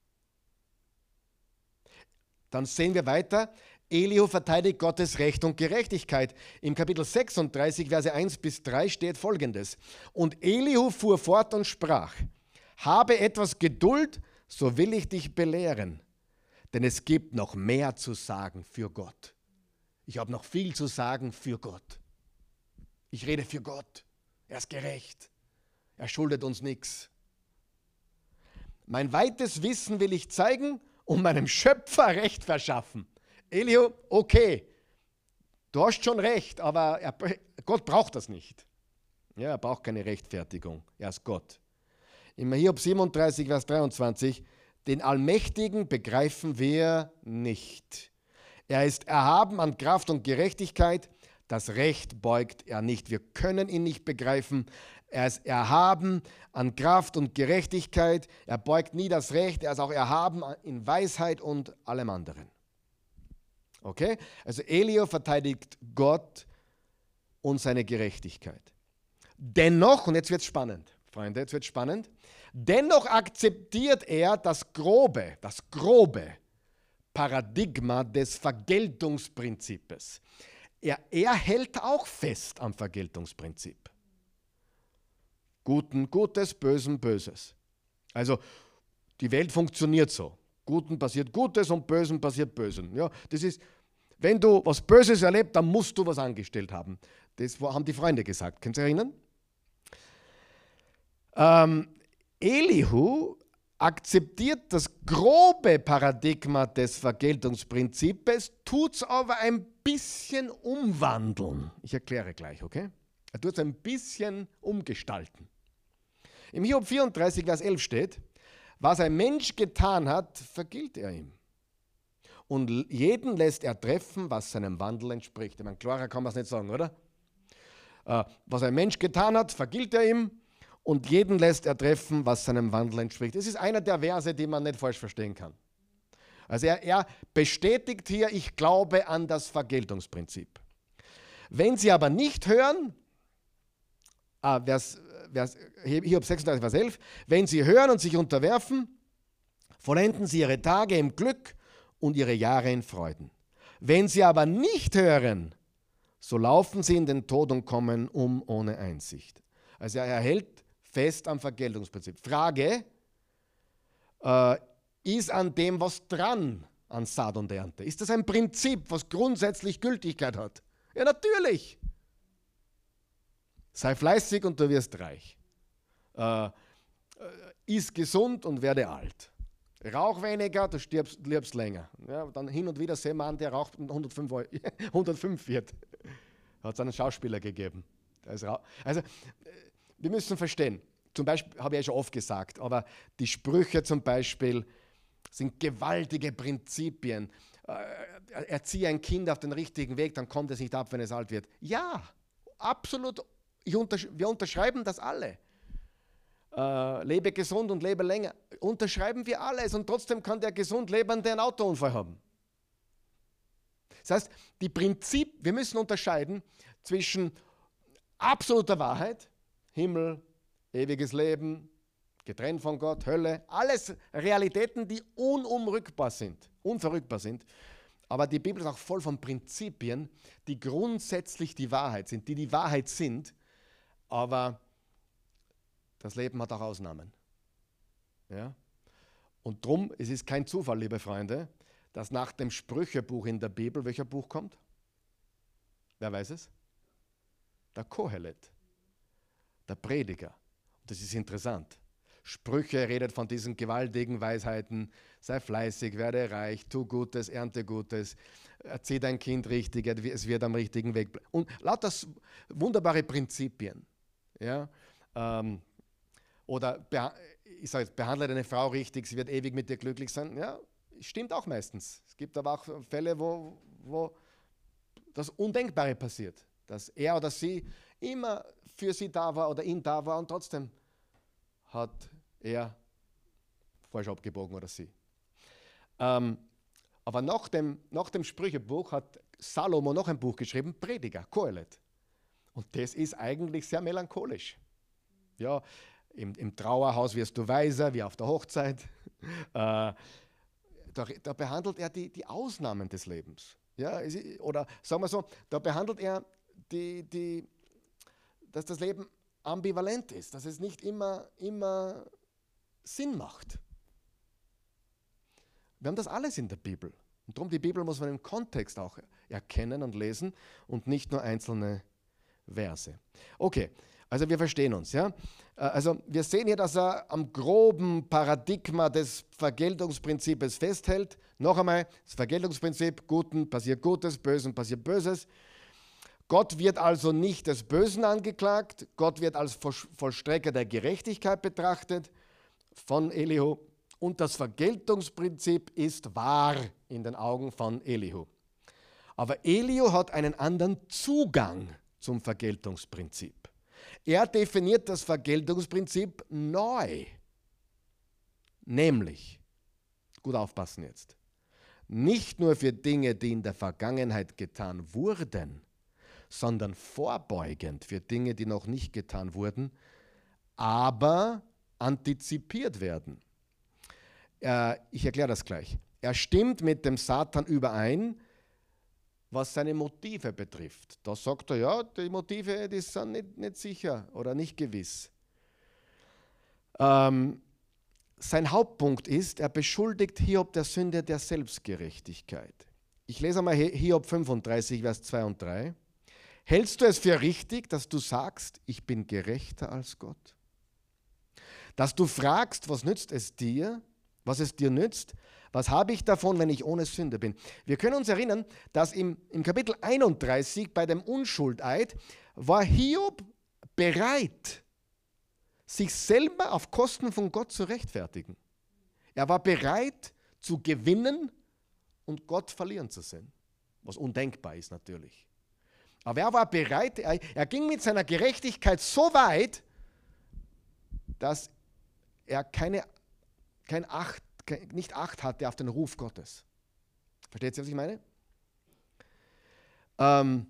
Dann sehen wir weiter, Elihu verteidigt Gottes Recht und Gerechtigkeit. Im Kapitel sechsunddreißig, Verse eins bis drei steht Folgendes. Und Elihu fuhr fort und sprach, habe etwas Geduld, so will ich dich belehren, denn es gibt noch mehr zu sagen für Gott. Ich habe noch viel zu sagen für Gott. Ich rede für Gott. Er ist gerecht. Er schuldet uns nichts. Mein weites Wissen will ich zeigen und meinem Schöpfer Recht verschaffen. Elihu, okay, du hast schon recht, aber er, Gott braucht das nicht. Ja, er braucht keine Rechtfertigung. Er ist Gott. Im Hiob siebenunddreißig, Vers dreiundzwanzig, den Allmächtigen begreifen wir nicht. Er ist erhaben an Kraft und Gerechtigkeit. Das Recht beugt er nicht. Wir können ihn nicht begreifen. Er ist erhaben an Kraft und Gerechtigkeit. Er beugt nie das Recht. Er ist auch erhaben in Weisheit und allem anderen. Okay? Also Elihu verteidigt Gott und seine Gerechtigkeit. Dennoch, und jetzt wird es spannend, Freunde, jetzt wird es spannend, dennoch akzeptiert er das grobe, das grobe Paradigma des Vergeltungsprinzips. Er, er hält auch fest am Vergeltungsprinzip. Guten Gutes, Bösen Böses. Also die Welt funktioniert so. Guten passiert Gutes und Bösen passiert Bösen. Ja, das ist, wenn du was Böses erlebt, dann musst du was angestellt haben. Das haben die Freunde gesagt. Könnt ihr erinnern? Ähm, Elihu akzeptiert das grobe Paradigma des Vergeltungsprinzips, tut es aber ein bisschen umwandeln. Ich erkläre gleich, okay? Er tut es ein bisschen umgestalten. Im Hiob vierunddreißig, Vers elf steht, was ein Mensch getan hat, vergilt er ihm. Und jeden lässt er treffen, was seinem Wandel entspricht. Ich meine, klarer kann man es nicht sagen, oder? Äh, was ein Mensch getan hat, vergilt er ihm. Und jeden lässt er treffen, was seinem Wandel entspricht. Das ist einer der Verse, die man nicht falsch verstehen kann. Also er, er bestätigt hier, ich glaube an das Vergeltungsprinzip. Wenn sie aber nicht hören, ah, Vers, Vers, Hiob sechsunddreißig, Vers elf, wenn sie hören und sich unterwerfen, vollenden sie ihre Tage im Glück und ihre Jahre in Freuden. Wenn sie aber nicht hören, so laufen sie in den Tod und kommen um ohne Einsicht. Also er hält fest am Vergeltungsprinzip. Frage, äh, ist an dem was dran, an Saat und Ernte? Ist das ein Prinzip, was grundsätzlich Gültigkeit hat? Ja, natürlich. Sei fleißig und du wirst reich. Äh, äh, iss gesund und werde alt. Rauch weniger, du stirbst, lebst länger. Ja, dann hin und wieder sehen wir einen, der raucht und hundertfünf, hundertfünf wird. Hat es einen Schauspieler gegeben. Also, also, wir müssen verstehen, zum Beispiel, habe ich ja schon oft gesagt, aber die Sprüche zum Beispiel sind gewaltige Prinzipien. Äh, erziehe ein Kind auf den richtigen Weg, dann kommt es nicht ab, wenn es alt wird. Ja, absolut. Ich untersch- wir unterschreiben das alle. Äh, lebe gesund und lebe länger. Unterschreiben wir alles und trotzdem kann der gesund Lebende einen Autounfall haben. Das heißt, die Prinzip, wir müssen unterscheiden zwischen absoluter Wahrheit, Himmel, ewiges Leben, getrennt von Gott, Hölle, alles Realitäten, die unumrückbar sind, unverrückbar sind. Aber die Bibel ist auch voll von Prinzipien, die grundsätzlich die Wahrheit sind, die die Wahrheit sind, aber das Leben hat auch Ausnahmen. Ja? Und drum, es ist kein Zufall, liebe Freunde, dass nach dem Sprüchebuch in der Bibel, welcher Buch kommt? Wer weiß es? Der Kohelet, der Prediger. Und das ist interessant. Sprüche redet von diesen gewaltigen Weisheiten. Sei fleißig, werde reich, tu Gutes, ernte Gutes, erzieh dein Kind richtig, es wird am richtigen Weg bleiben. Und lauter wunderbare Prinzipien. Ja? Ähm, oder ich sage jetzt, behandle deine Frau richtig, sie wird ewig mit dir glücklich sein. Ja, stimmt auch meistens. Es gibt aber auch Fälle, wo, wo das Undenkbare passiert. Dass er oder sie immer für sie da war oder ihn da war und trotzdem hat er falsch abgebogen oder sie. Ähm, aber nach dem, nach dem Sprüchebuch hat Salomo noch ein Buch geschrieben, Prediger, Kohelet. Und das ist eigentlich sehr melancholisch. Ja, im, im Trauerhaus wirst du weiser, wie auf der Hochzeit. Äh, da, da behandelt er die, die Ausnahmen des Lebens. Ja, oder sagen wir so, da behandelt er, die, die, dass das Leben ambivalent ist, dass es nicht immer, immer Sinn macht. Wir haben das alles in der Bibel. Und darum, die Bibel muss man im Kontext auch erkennen und lesen und nicht nur einzelne Verse. Okay, also wir verstehen uns. Ja? Also wir sehen hier, dass er am groben Paradigma des Vergeltungsprinzips festhält. Noch einmal, das Vergeltungsprinzip, Guten passiert Gutes, Bösen passiert Böses. Gott wird also nicht des Bösen angeklagt, Gott wird als Vollstrecker der Gerechtigkeit betrachtet von Elihu und das Vergeltungsprinzip ist wahr in den Augen von Elihu. Aber Elihu hat einen anderen Zugang zum Vergeltungsprinzip. Er definiert das Vergeltungsprinzip neu, nämlich, gut aufpassen jetzt, nicht nur für Dinge, die in der Vergangenheit getan wurden, sondern vorbeugend für Dinge, die noch nicht getan wurden, aber antizipiert werden. Äh, ich erkläre das gleich. Er stimmt mit dem Satan überein, was seine Motive betrifft. Da sagt er, ja, die Motive, die sind nicht, nicht sicher oder nicht gewiss. Ähm, sein Hauptpunkt ist, er beschuldigt Hiob der Sünde der Selbstgerechtigkeit. Ich lese einmal Hiob fünfunddreißig, Vers zwei und drei. Hältst du es für richtig, dass du sagst, ich bin gerechter als Gott? Dass du fragst, was nützt es dir, was es dir nützt? Was habe ich davon, wenn ich ohne Sünde bin? Wir können uns erinnern, dass im, im Kapitel einunddreißig bei dem Unschuldseid war Hiob bereit, sich selber auf Kosten von Gott zu rechtfertigen. Er war bereit zu gewinnen und Gott verlieren zu sehen, was undenkbar ist natürlich. Aber er war bereit, er, er ging mit seiner Gerechtigkeit so weit, dass er keine, kein Acht nicht Acht hatte auf den Ruf Gottes. Versteht ihr, was ich meine? Ähm,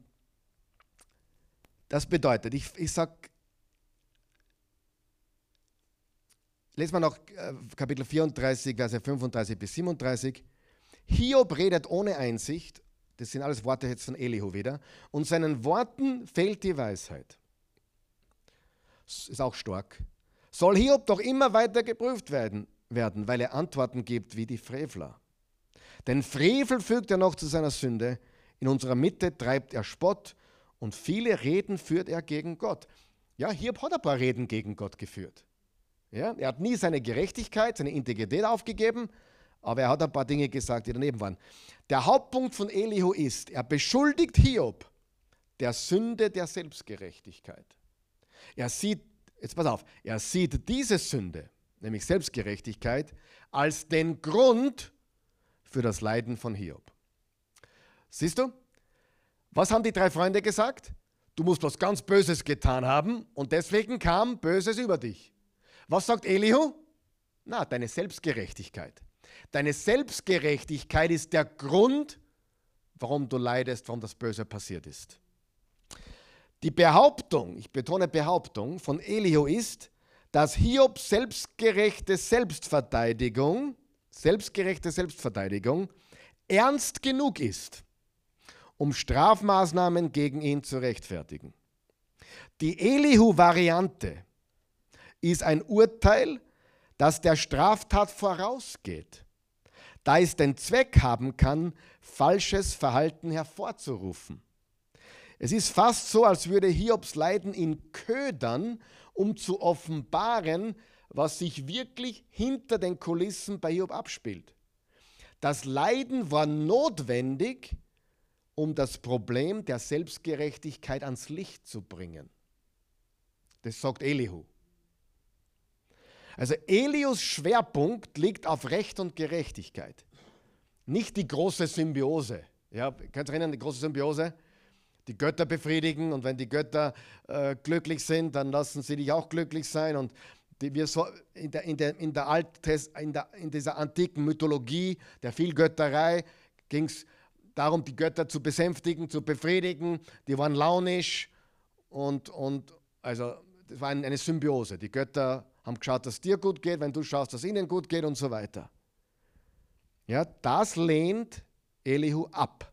das bedeutet, ich, ich sage, lesen wir noch äh, Kapitel vierunddreißig, Verse fünfunddreißig bis siebenunddreißig. Hiob redet ohne Einsicht, das sind alles Worte jetzt von Elihu wieder, und seinen Worten fehlt die Weisheit. Das ist auch stark. Soll Hiob doch immer weiter geprüft werden, werden, weil er Antworten gibt wie die Frevler. Denn Frevel fügt er noch zu seiner Sünde, in unserer Mitte treibt er Spott und viele Reden führt er gegen Gott. Ja, Hiob hat ein paar Reden gegen Gott geführt. Ja, er hat nie seine Gerechtigkeit, seine Integrität aufgegeben, aber er hat ein paar Dinge gesagt, die daneben waren. Der Hauptpunkt von Elihu ist, er beschuldigt Hiob der Sünde der Selbstgerechtigkeit. Er sieht, jetzt pass auf, er sieht diese Sünde, nämlich Selbstgerechtigkeit, als den Grund für das Leiden von Hiob. Siehst du? Was haben die drei Freunde gesagt? Du musst was ganz Böses getan haben und deswegen kam Böses über dich. Was sagt Elihu? Na, deine Selbstgerechtigkeit. Deine Selbstgerechtigkeit ist der Grund, warum du leidest, warum das Böse passiert ist. Die Behauptung, ich betone Behauptung, von Elihu ist, dass Hiobs selbstgerechte Selbstverteidigung, selbstgerechte Selbstverteidigung ernst genug ist, um Strafmaßnahmen gegen ihn zu rechtfertigen. Die Elihu-Variante ist ein Urteil, das der Straftat vorausgeht, da es den Zweck haben kann, falsches Verhalten hervorzurufen. Es ist fast so, als würde Hiobs Leiden ihn ködern, um zu offenbaren, was sich wirklich hinter den Kulissen bei Hiob abspielt. Das Leiden war notwendig, um das Problem der Selbstgerechtigkeit ans Licht zu bringen. Das sagt Elihu. Also Elihus Schwerpunkt liegt auf Recht und Gerechtigkeit. Nicht die große Symbiose. Ja, könnt ihr euch erinnern, die große Symbiose? Die Götter befriedigen und wenn die Götter äh, glücklich sind, dann lassen sie dich auch glücklich sein. Und die, wir so, in, der, in, der, in, der Altes, in, der, in dieser antiken Mythologie der Vielgötterei ging es darum, die Götter zu besänftigen, zu befriedigen. Die waren launisch und, und also das war eine Symbiose. Die Götter haben geschaut, dass es dir gut geht, wenn du schaust, dass es ihnen gut geht und so weiter. Ja, das lehnt Elihu ab.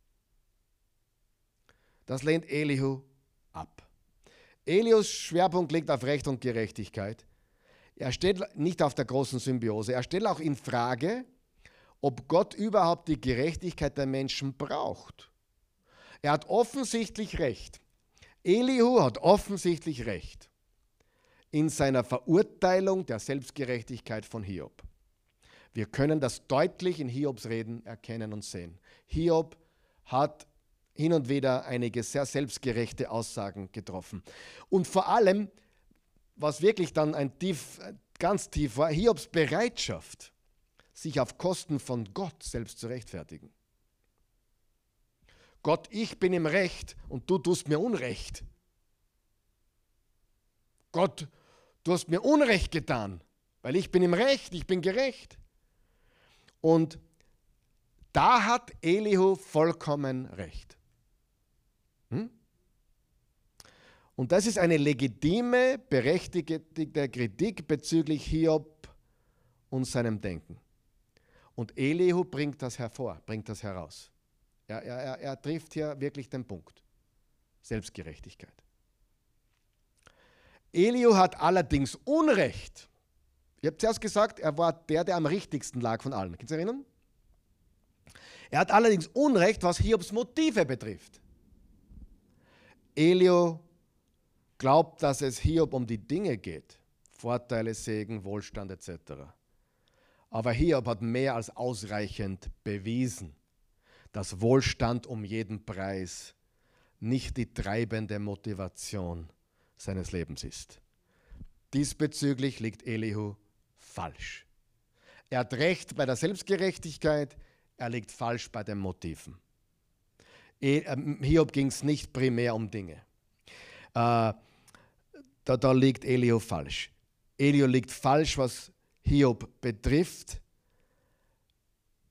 Das lehnt Elihu ab. Elihus Schwerpunkt liegt auf Recht und Gerechtigkeit. Er steht nicht auf der großen Symbiose. Er stellt auch in Frage, ob Gott überhaupt die Gerechtigkeit der Menschen braucht. Er hat offensichtlich recht. Elihu hat offensichtlich recht in seiner Verurteilung der Selbstgerechtigkeit von Hiob. Wir können das deutlich in Hiobs Reden erkennen und sehen. Hiob hat hin und wieder einige sehr selbstgerechte Aussagen getroffen. Und vor allem, was wirklich dann ein tief, ganz tief war, Hiobs Bereitschaft, sich auf Kosten von Gott selbst zu rechtfertigen. Gott, ich bin im Recht und du tust mir Unrecht. Gott, du hast mir Unrecht getan, weil ich bin im Recht, ich bin gerecht. Und da hat Elihu vollkommen recht. Hm? Und das ist eine legitime, berechtigte Kritik bezüglich Hiob und seinem Denken. Und Elihu bringt das hervor, bringt das heraus. Er, er, er trifft hier wirklich den Punkt. Selbstgerechtigkeit. Elihu hat allerdings Unrecht. Ich habe zuerst gesagt, er war der, der am richtigsten lag von allen. Könnt ihr erinnern? Er hat allerdings Unrecht, was Hiobs Motive betrifft. Elihu glaubt, dass es Hiob um die Dinge geht. Vorteile, Segen, Wohlstand et cetera. Aber Hiob hat mehr als ausreichend bewiesen, dass Wohlstand um jeden Preis nicht die treibende Motivation seines Lebens ist. Diesbezüglich liegt Elihu falsch. Er hat recht bei der Selbstgerechtigkeit, er liegt falsch bei den Motiven. Hiob ging es nicht primär um Dinge. Äh, da, da liegt Elihu falsch. Elihu liegt falsch, was Hiob betrifft.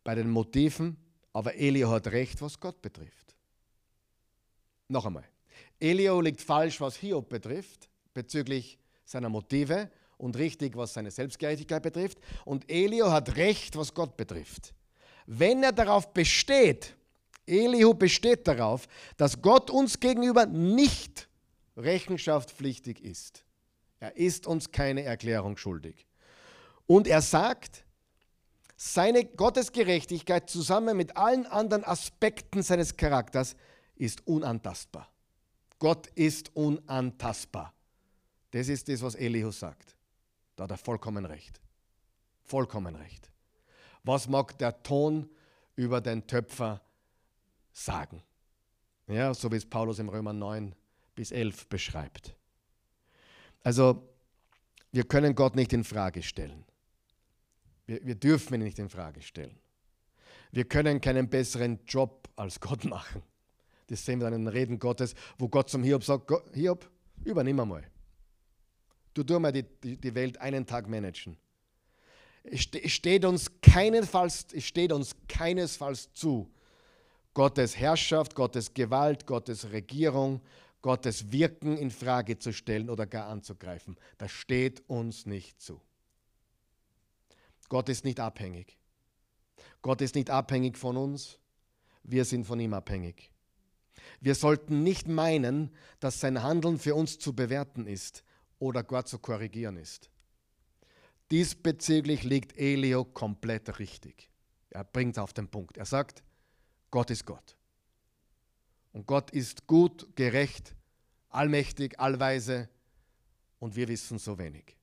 bei den Motiven, aber Elihu hat recht, was Gott betrifft. Noch einmal. Elihu liegt falsch, was Hiob betrifft, bezüglich seiner Motive und richtig, was seine Selbstgerechtigkeit betrifft. Und Elihu hat recht, was Gott betrifft. Wenn er darauf besteht, Elihu besteht darauf, dass Gott uns gegenüber nicht rechenschaftspflichtig ist. Er ist uns keine Erklärung schuldig. Und er sagt, seine Gottesgerechtigkeit zusammen mit allen anderen Aspekten seines Charakters ist unantastbar. Gott ist unantastbar. Das ist das, was Elihu sagt. Da hat er vollkommen recht. Vollkommen recht. Was mag der Ton über den Töpfer sagen? Ja, so wie es Paulus im Römer neun bis elf beschreibt. Also, wir können Gott nicht in Frage stellen. Wir, wir dürfen ihn nicht in Frage stellen. Wir können keinen besseren Job als Gott machen. Das sehen wir dann in den Reden Gottes, wo Gott zum Hiob sagt, Hiob, übernimm einmal. Du tu mal die, die, die Welt einen Tag managen. Es steht uns keinesfalls, es steht uns keinesfalls zu, Gottes Herrschaft, Gottes Gewalt, Gottes Regierung, Gottes Wirken in Frage zu stellen oder gar anzugreifen. Das steht uns nicht zu. Gott ist nicht abhängig. Gott ist nicht abhängig von uns. Wir sind von ihm abhängig. Wir sollten nicht meinen, dass sein Handeln für uns zu bewerten ist oder gar zu korrigieren ist. Diesbezüglich liegt Elihu komplett richtig. Er bringt es auf den Punkt. Er sagt, Gott ist Gott. Und Gott ist gut, gerecht, allmächtig, allweise und wir wissen so wenig.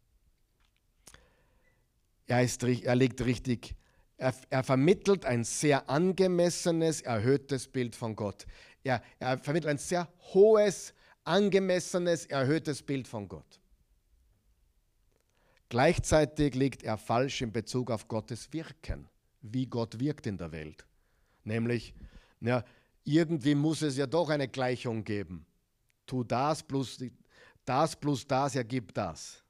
Er, ist, er liegt richtig. Er, er vermittelt ein sehr angemessenes, erhöhtes Bild von Gott. Er, er vermittelt ein sehr hohes, angemessenes, erhöhtes Bild von Gott. Gleichzeitig liegt er falsch in Bezug auf Gottes Wirken, wie Gott wirkt in der Welt. Nämlich, ja, irgendwie muss es ja doch eine Gleichung geben. Tu das plus das plus das ergibt das.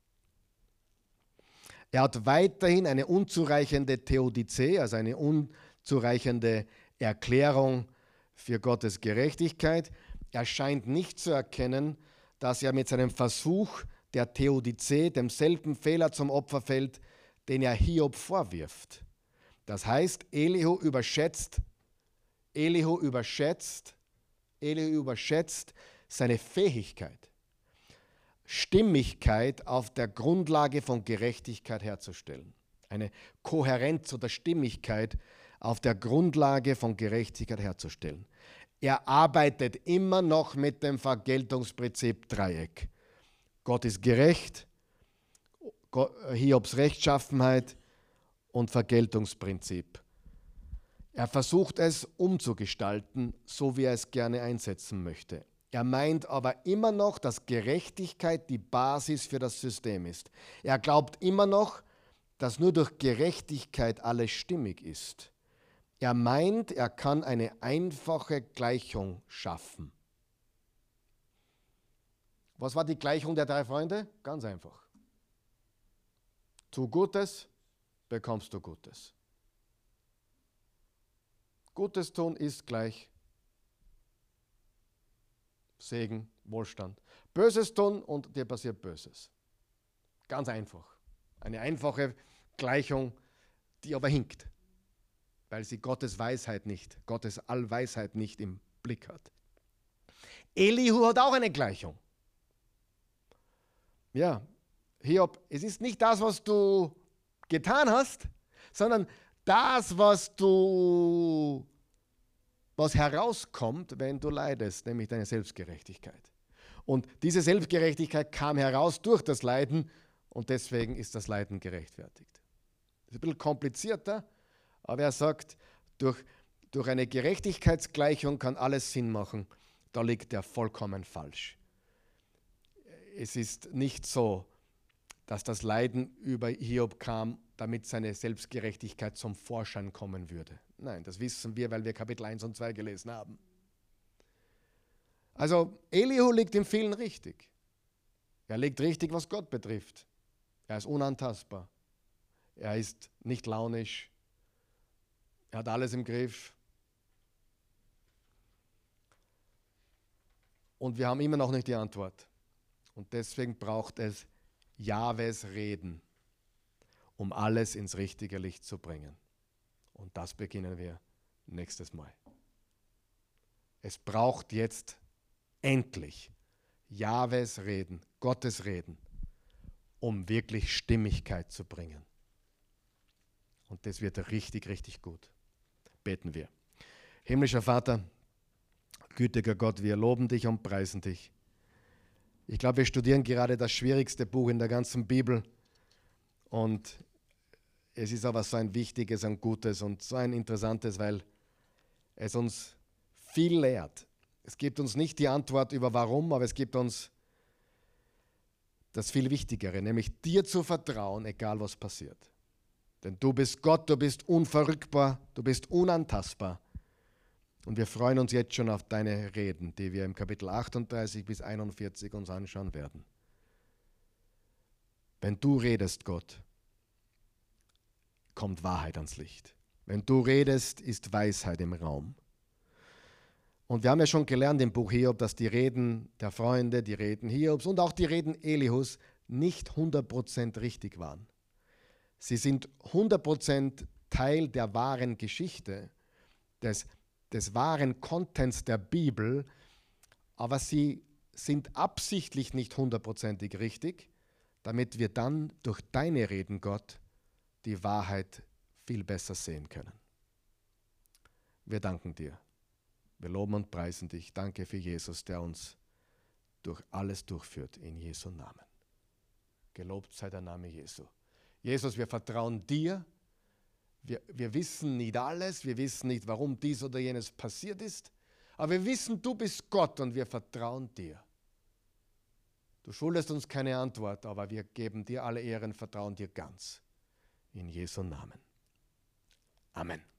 Er hat weiterhin eine unzureichende Theodizee, also eine unzureichende Erklärung für Gottes Gerechtigkeit. Er scheint nicht zu erkennen, dass er mit seinem Versuch der Theodizee demselben Fehler zum Opfer fällt, den er Hiob vorwirft. Das heißt, Elihu überschätzt, Elihu überschätzt, Elihu überschätzt seine Fähigkeit, Stimmigkeit auf der Grundlage von Gerechtigkeit herzustellen. Eine Kohärenz oder Stimmigkeit auf der Grundlage von Gerechtigkeit herzustellen. Er arbeitet immer noch mit dem Vergeltungsprinzip Dreieck. Gott ist gerecht, Hiobs Rechtschaffenheit und Vergeltungsprinzip. Er versucht es umzugestalten, so wie er es gerne einsetzen möchte. Er meint aber immer noch, dass Gerechtigkeit die Basis für das System ist. Er glaubt immer noch, dass nur durch Gerechtigkeit alles stimmig ist. Er meint, er kann eine einfache Gleichung schaffen. Was war die Gleichung der drei Freunde? Ganz einfach. Tu Gutes, bekommst du Gutes. Gutes tun ist gleich Segen, Wohlstand. Böses tun und dir passiert Böses. Ganz einfach. Eine einfache Gleichung, die aber hinkt, weil sie Gottes Weisheit nicht, Gottes Allweisheit nicht im Blick hat. Elihu hat auch eine Gleichung. Ja, Hiob, es ist nicht das, was du getan hast, sondern das, was du, was herauskommt, wenn du leidest, nämlich deine Selbstgerechtigkeit. Und diese Selbstgerechtigkeit kam heraus durch das Leiden und deswegen ist das Leiden gerechtfertigt. Das ist ein bisschen komplizierter, aber er sagt, durch, durch eine Gerechtigkeitsgleichung kann alles Sinn machen. Da liegt er vollkommen falsch. Es ist nicht so, dass das Leiden über Hiob kam, damit seine Selbstgerechtigkeit zum Vorschein kommen würde. Nein, das wissen wir, weil wir Kapitel eins und zwei gelesen haben. Also Elihu liegt in vielen richtig. Er liegt richtig, was Gott betrifft. Er ist unantastbar. Er ist nicht launisch. Er hat alles im Griff. Und wir haben immer noch nicht die Antwort. Und deswegen braucht es Jahwes Reden, um alles ins richtige Licht zu bringen. Und das beginnen wir nächstes Mal. Es braucht jetzt endlich Jahwes Reden, Gottes Reden, um wirklich Stimmigkeit zu bringen. Und das wird richtig, richtig gut. Beten wir. Himmlischer Vater, gütiger Gott, wir loben dich und preisen dich. Ich glaube, wir studieren gerade das schwierigste Buch in der ganzen Bibel. Und es ist aber so ein wichtiges und gutes und so ein interessantes, weil es uns viel lehrt. Es gibt uns nicht die Antwort über warum, aber es gibt uns das viel Wichtigere, nämlich dir zu vertrauen, egal was passiert. Denn du bist Gott, du bist unverrückbar, du bist unantastbar. Und wir freuen uns jetzt schon auf deine Reden, die wir im Kapitel achtunddreißig bis einundvierzig uns anschauen werden. Wenn du redest, Gott, kommt Wahrheit ans Licht. Wenn du redest, ist Weisheit im Raum. Und wir haben ja schon gelernt im Buch Hiob, dass die Reden der Freunde, die Reden Hiobs und auch die Reden Elihus nicht hundert Prozent richtig waren. Sie sind hundert Prozent Teil der wahren Geschichte, des, des wahren Contents der Bibel, aber sie sind absichtlich nicht hundertprozentig richtig, damit wir dann durch deine Reden, Gott, die Wahrheit viel besser sehen können. Wir danken dir. Wir loben und preisen dich. Danke für Jesus, der uns durch alles durchführt, in Jesu Namen. Gelobt sei der Name Jesu. Jesus, wir vertrauen dir. Wir, wir wissen nicht alles. Wir wissen nicht, warum dies oder jenes passiert ist. Aber wir wissen, du bist Gott und wir vertrauen dir. Du schuldest uns keine Antwort, aber wir geben dir alle Ehren, vertrauen dir ganz. In Jesu Namen. Amen.